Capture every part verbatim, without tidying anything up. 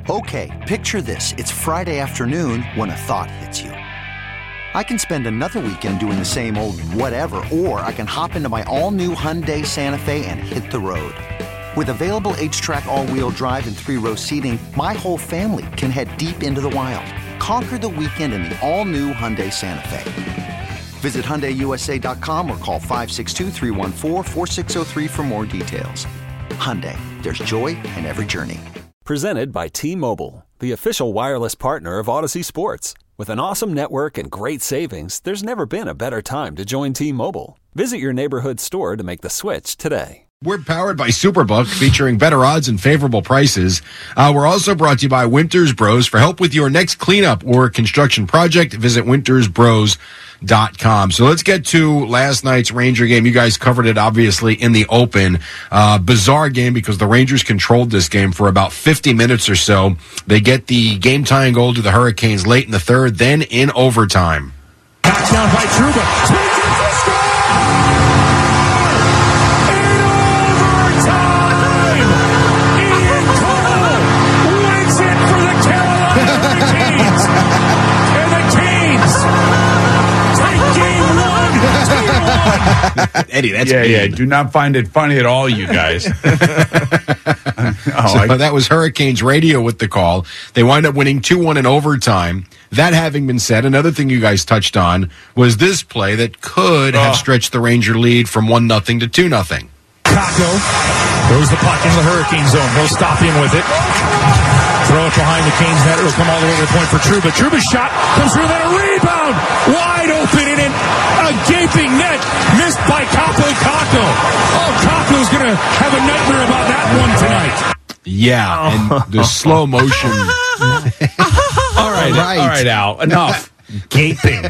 Okay, picture this. It's Friday afternoon when a thought hits you. I can spend another weekend doing the same old whatever, or I can hop into my all-new Hyundai Santa Fe and hit the road. With available H-Track all-wheel drive and three-row seating, my whole family can head deep into the wild. Conquer the weekend in the all-new Hyundai Santa Fe. Visit Hyundai U S A dot com or call five six two, three one four, four six zero three for more details. Hyundai, there's joy in every journey. Presented by T-Mobile, the official wireless partner of Odyssey Sports. With an awesome network and great savings, there's never been a better time to join T-Mobile. Visit your neighborhood store to make the switch today. We're powered by Superbook, featuring better odds and favorable prices. Uh, we're also brought to you by Winters Bros. For help with your next cleanup or construction project, visit winters bros dot com. So let's get to last night's Ranger game. You guys covered it, obviously, in the open. Uh, bizarre game because the Rangers controlled this game for about fifty minutes or so. They get the game-tying goal to the Hurricanes late in the third, then in overtime. Knocked down by Trouba. Eddie, that's yeah, mean. yeah. Do not find it funny at all, you guys. oh, so I, that was Hurricanes radio with the call. They wind up winning two one in overtime. That having been said, another thing you guys touched on was this play that could have oh. stretched the Ranger lead from one nothing to two nothing. Kakko throws the puck into the Hurricane zone. He'll stop in with it. Throw it behind the Canes net. It'll come all the way to the point for Trouba. Trouba's shot comes through, then a rebound. Wide open and in a gaping net. Missed by Kaapo Kakko. Oh, Kakko's going to have a nightmare about that one tonight. Yeah, and the slow motion. all right, right. all right, Al. Enough. Gaping.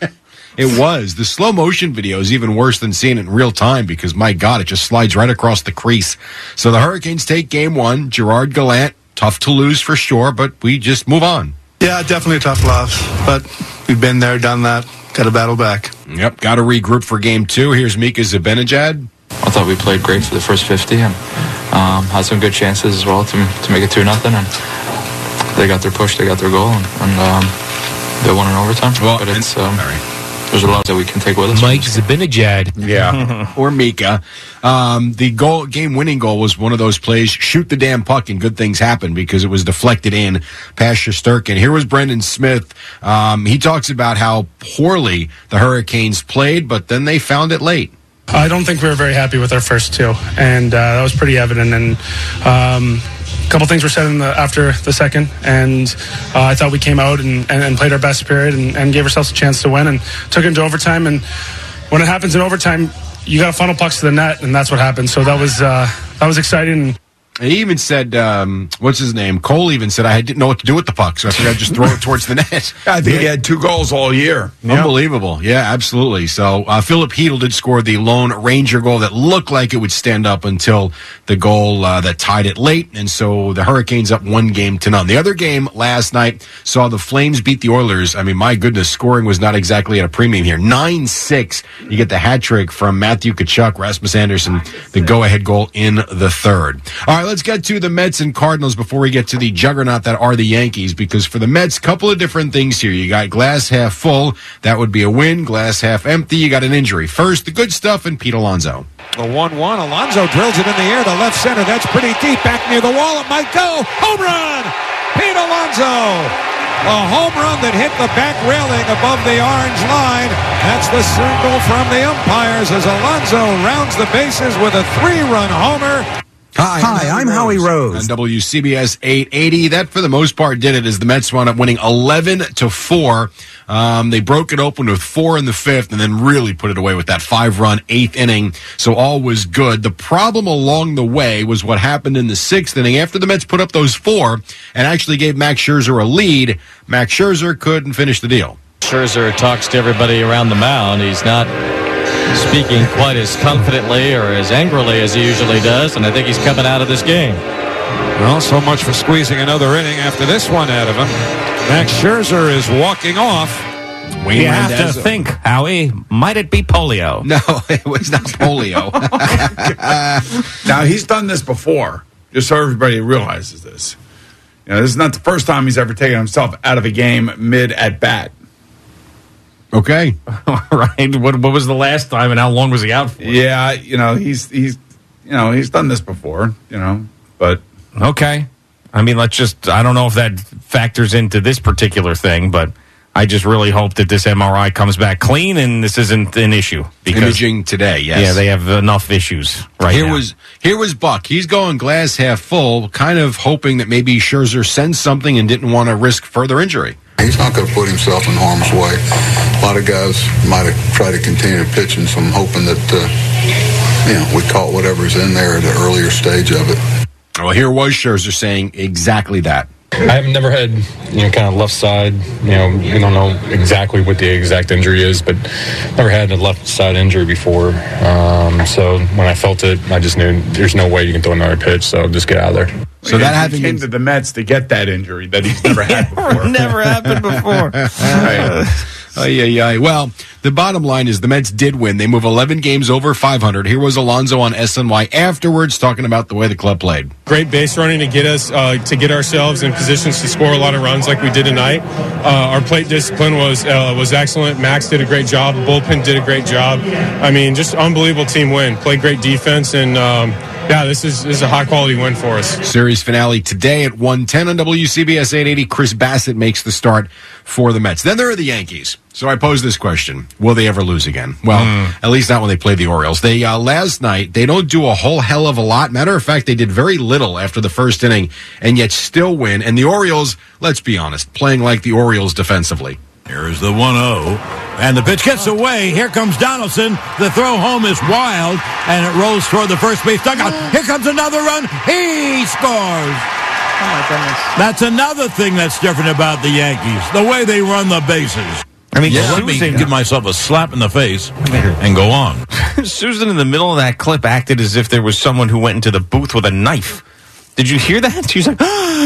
It was. The slow motion video is even worse than seeing it in real time because, my God, it just slides right across the crease. So the Hurricanes take game one. Gerard Gallant, tough to lose for sure, but we just move on. Yeah, definitely a tough loss, but we've been there, done that, got to battle back. Yep, got to regroup for game two. Here's Mika Zibanejad. I thought we played great for the first fifty and um, had some good chances as well to to make it two nothing. And they got their push, they got their goal, and, and um, they won in overtime. Well, but it's um, sorry. There's a lot that we can take with us. Mike Zibanejad. Yeah. Or Mika. Um, the goal, game-winning goal was one of those plays, shoot the damn puck and good things happen because it was deflected in past Shesterkin. Here was Brendan Smith. Um, he talks about how poorly the Hurricanes played, but then they found it late. I don't think we were very happy with our first two, and uh, that was pretty evident. And um, a couple things were said in the, after the second, and uh, I thought we came out and, and, and played our best period and, and gave ourselves a chance to win and took it into overtime. And when it happens in overtime, you got to funnel pucks to the net, and that's what happened. So that was uh, that was exciting. He even said, um, what's his name? Cole even said, I didn't know what to do with the puck, so I figured I'd just throw it towards the net. I think he had two goals all year. Unbelievable. Yeah, absolutely. So uh, Philip Hedl did score the lone Ranger goal that looked like it would stand up until the goal uh, that tied it late, and so the Hurricanes up one game to none. The other game last night saw the Flames beat the Oilers. I mean, my goodness, scoring was not exactly at a premium here. nine six. You get the hat trick from Matthew Tkachuk, Rasmus Anderson, the go-ahead goal in the third. All right, let's get to the Mets and Cardinals before we get to the juggernaut that are the Yankees, because for the Mets, couple of different things here. You got glass half full. That would be a win. Glass half empty. You got an injury. First, the good stuff, and Pete Alonso. The one one. Alonso drills it in the air to left center. That's pretty deep. Back near the wall. It might go. Home run! Pete Alonso! A home run that hit the back railing above the orange line. That's the signal from the umpires as Alonso rounds the bases with a three-run homer. Hi, Hi, I'm Howie Rose. On W C B S eight eighty. That, for the most part, did it as the Mets wound up winning eleven to four. Um, they broke it open with four in the fifth and then really put it away with that five-run eighth inning. So all was good. The problem along the way was what happened in the sixth inning. After the Mets put up those four and actually gave Max Scherzer a lead, Max Scherzer couldn't finish the deal. Scherzer talks to everybody around the mound. He's not speaking quite as confidently or as angrily as he usually does, and I think he's coming out of this game. Well, so much for squeezing another inning after this one out of him. Max Scherzer is walking off. Wayne you Landez. Have to think, Howie, might it be polio? No, it was not polio. Now, he's done this before, just so everybody realizes this. You know, this is not the first time he's ever taken himself out of a game mid at bat. Okay. All right. What, what was the last time, and how long was he out for? Yeah, you know, he's he's you know, he's done this before, you know, but Okay. I mean, let's just, I don't know if that factors into this particular thing, but I just really hope that this M R I comes back clean and this isn't an issue. Because, Imaging today, yes. Yeah, they have enough issues right here now. was here was Buck. He's going glass half full, kind of hoping that maybe Scherzer sends something and didn't want to risk further injury. He's not going to put himself in harm's way. A lot of guys might have tried to continue pitching, so I'm hoping that uh, you know, we caught whatever's in there at an earlier stage of it. Well, here was Scherzer saying exactly that. I've never had, you know, kind of left side, you know, you don't know exactly what the exact injury is, but never had a left side injury before. Um, so when I felt it, I just knew there's no way you can throw another pitch, so just get out of there. So that having came to the Mets to get that injury that he's never had before. Never happened before. Right. Oh, yeah, yeah. Well, the bottom line is the Mets did win. They move eleven games over five hundred. Here was Alonso on S N Y afterwards talking about the way the club played. Great base running to get us, uh, to get ourselves in positions to score a lot of runs like we did tonight. Uh, our plate discipline was uh, was excellent. Max did a great job. The bullpen did a great job. I mean, just unbelievable team win. Played great defense, and um, yeah, this is, this is a high-quality win for us. Series finale today at one ten on W C B S eight eighty. Chris Bassett makes the start for the Mets. Then there are the Yankees. So I pose this question. Will they ever lose again? Well, mm. at least not when they play the Orioles. They uh, last night, they don't do a whole hell of a lot. Matter of fact, they did very little after the first inning and yet still win. And the Orioles, let's be honest, playing like the Orioles defensively. Here is the one oh. And the pitch gets away. Here comes Donaldson. The throw home is wild, and it rolls toward the first base dugout. Here comes another run. He scores. Oh, my goodness. That's another thing that's different about the Yankees, the way they run the bases. I mean, yeah, let me Susan, give myself a slap in the face and go on. Susan, in the middle of that clip, acted as if there was someone who went into the booth with a knife. Did you hear that? She was like,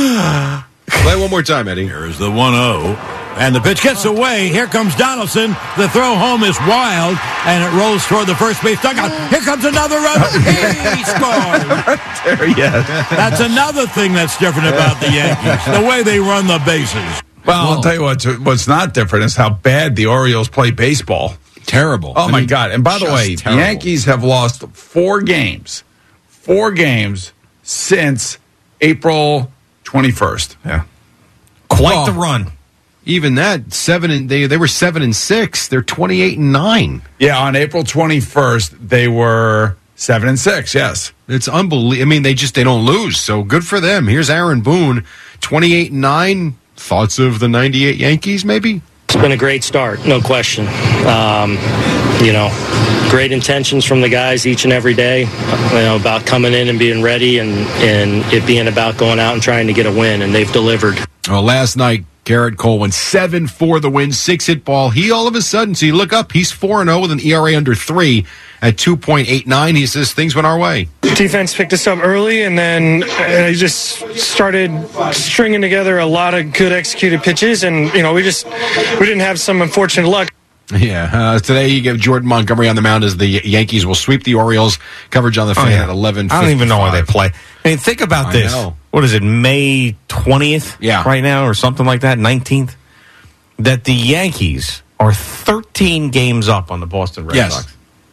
play one more time, Eddie. Here is the one oh. And the pitch gets away. Here comes Donaldson. The throw home is wild, and it rolls toward the first base dugout. Here comes another run. He scores. There, yes. That's another thing that's different about the Yankees, the way they run the bases. Well, I'll tell you what's, what's not different is how bad the Orioles play baseball. Terrible. Oh, I my mean, God. And by the way, terrible. the Yankees have lost four games, four games since April twenty-first. Yeah. Quite well, the run. Even that, seven and they they were seven and six. They're twenty-eight and nine. Yeah, on April twenty-first, they were seven and six, yes. It's unbelievable. I mean, they just they don't lose. So good for them. Here's Aaron Boone, twenty-eight and nine. Thoughts of the ninety-eight Yankees, maybe? It's been a great start, no question. Um, you know, great intentions from the guys each and every day, you know, about coming in and being ready and, and it being about going out and trying to get a win, and they've delivered. Well, last night, Garrett Cole went seven for the win, six hit ball. He all of a sudden, so you look up, he's four and oh with an E R A under three at two point eight nine. He says things went our way. Defense picked us up early, and then I just started stringing together a lot of good executed pitches, and, you know, we just we didn't have some unfortunate luck. Yeah, uh, today you give Jordan Montgomery on the mound as the Yankees will sweep the Orioles. Coverage on the fan oh, yeah. at eleven fifty-five. I don't even know why they play. I mean, think about I this. know. What is it, May twentieth yeah. right now or something like that, nineteenth? That the Yankees are thirteen games up on the Boston Red yes. Sox.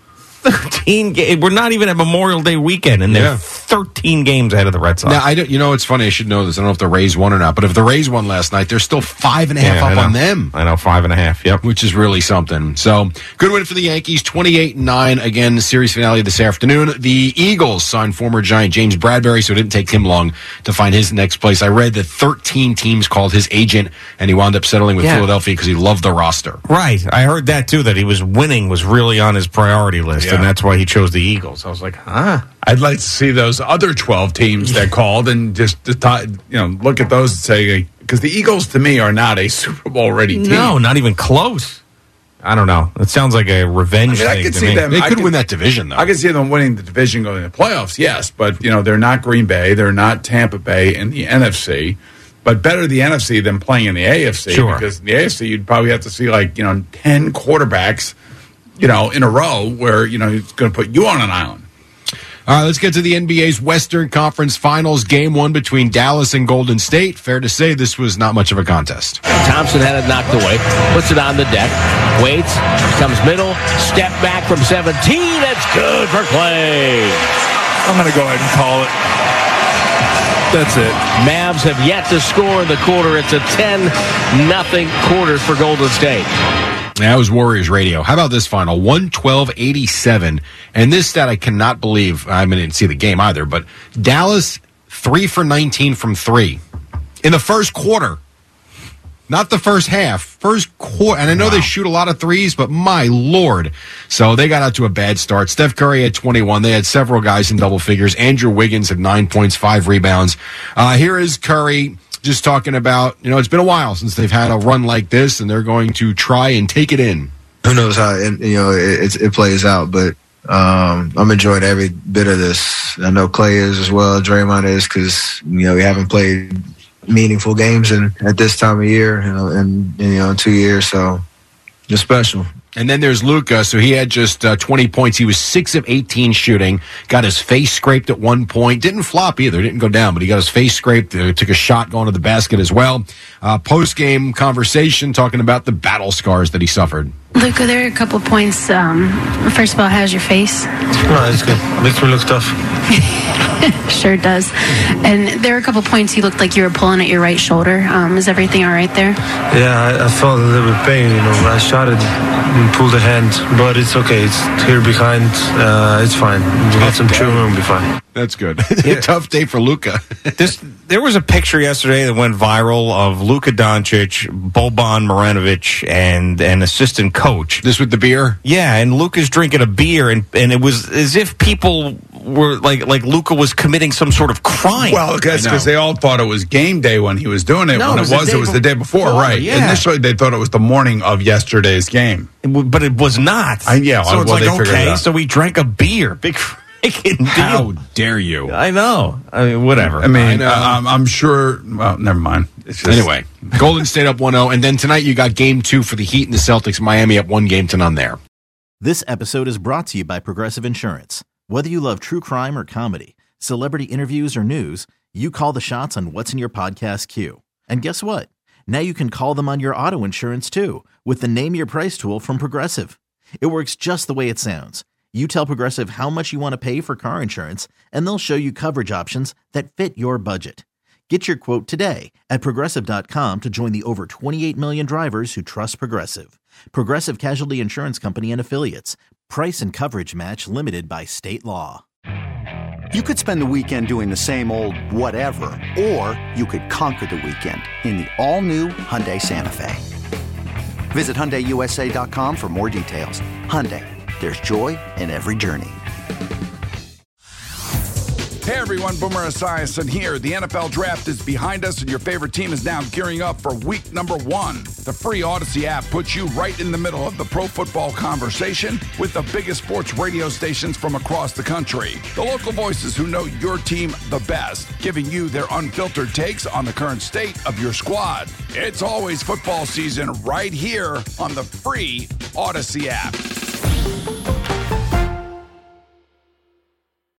thirteen games. We're not even at Memorial Day weekend, and they're yeah. thirteen games ahead of the Red Sox. Now, I don't, you know, it's funny. I should know this. I don't know if the Rays won or not, but if the Rays won last night, they're still five and a half yeah, up on them. I know, five and a half, yep. Which is really something. So, good win for the Yankees, twenty-eight and nine. Again, series finale this afternoon. The Eagles signed former Giant James Bradbury, so it didn't take him long to find his next place. I read that thirteen teams called his agent, and he wound up settling with yeah. Philadelphia because he loved the roster. Right. I heard that, too, that he was winning was really on his priority list, yeah. and that's why he chose the Eagles. I was like, huh? I'd like to see those other twelve teams that called and just, you know, look at those and say, because the Eagles to me are not a Super Bowl ready team. No, not even close. I don't know. It sounds like a revenge I mean, thing I could to see me. them. They I could could win that division, though. I could see them winning the division, going to the playoffs, yes, but, you know, they're not Green Bay. They're not Tampa Bay in the N F C. But better the N F C than playing in the A F C. Sure. Because in the A F C, you'd probably have to see, like, you know, ten quarterbacks, you know, in a row where, you know, it's going to put you on an island. All right, let's get to the N B A's Western Conference Finals. Game one between Dallas and Golden State. Fair to say this was not much of a contest. Thompson had it knocked away, puts it on the deck, waits, comes middle, step back from seventeen. That's good for Clay. I'm going to go ahead and call it. That's it. Mavs have yet to score in the quarter. It's a ten nothing quarter for Golden State. That was Warriors radio. How about this final? one twelve eighty-seven. And this stat I cannot believe. I mean, I didn't see the game either, but Dallas, three for nineteen from three in the first quarter. Not the first half. First quarter. And I know wow. they shoot a lot of threes, but my Lord. So they got out to a bad start. Steph Curry had twenty-one. They had several guys in double figures. Andrew Wiggins had nine points, five rebounds. Uh, here is Curry just talking about, you know, it's been a while since they've had a run like this, and they're going to try and take it in. Who knows how it, you know it, it plays out, but um, I'm enjoying every bit of this. I know Clay is as well, Draymond is, because you know we haven't played meaningful games in at this time of year, you know, in you know in two years, so it's special. And then there's Luka. So he had just uh, twenty points. He was six of eighteen shooting. Got his face scraped at one point. Didn't flop either. Didn't go down, but he got his face scraped. Uh, took a shot going to the basket as well. Uh, post-game conversation talking about the battle scars that he suffered. Luka, there are a couple of points. Um, first of all, how's your face? No, it's good. Makes me look tough. Sure does. And there were a couple of points you looked like you were pulling at your right shoulder. Um, is everything all right there? Yeah, I, I felt a little bit pain. You know, I shot it and pulled the hand, but it's okay. It's here behind. Uh, it's fine. We get some chewing, we'll be fine. That's good. Yeah. Tough day for Luka. this there was a picture yesterday that went viral of Luka Doncic, Boban Marjanovic, and an assistant coach. This with the beer? Yeah, and Luka's drinking a beer, and, and it was as if people were like like Luka was committing some sort of crime. Well, that's because they all thought it was game day when he was doing it. No, when it it was, was, the it was the day before, before right? yeah. Initially, they thought it was the morning of yesterday's game, but it was not. I, yeah, so well, it's like they figured it okay, out. so we drank a beer. Big. How dare you? I know. I mean, whatever. I mean, I I'm, I'm sure. Well, never mind. It's just, anyway, Golden State up one oh, and then tonight you got game two for the Heat and the Celtics. Miami up one game to none there. This episode is brought to you by Progressive Insurance. Whether you love true crime or comedy, celebrity interviews or news, you call the shots on what's in your podcast queue. And guess what? Now you can call them on your auto insurance too with the Name Your Price tool from Progressive. It works just the way it sounds. You tell Progressive how much you want to pay for car insurance, and they'll show you coverage options that fit your budget. Get your quote today at Progressive dot com to join the over twenty-eight million drivers who trust Progressive. Progressive Casualty Insurance Company and Affiliates. Price and coverage match limited by state law. You could spend the weekend doing the same old whatever, or you could conquer the weekend in the all-new Hyundai Santa Fe. Visit Hyundai U S A dot com for more details. Hyundai. There's joy in every journey. Hey everyone, Boomer Esiason here. The N F L Draft is behind us and your favorite team is now gearing up for week number one. The free Odyssey app puts you right in the middle of the pro football conversation with the biggest sports radio stations from across the country. The local voices who know your team the best, giving you their unfiltered takes on the current state of your squad. It's always football season right here on the free Odyssey app.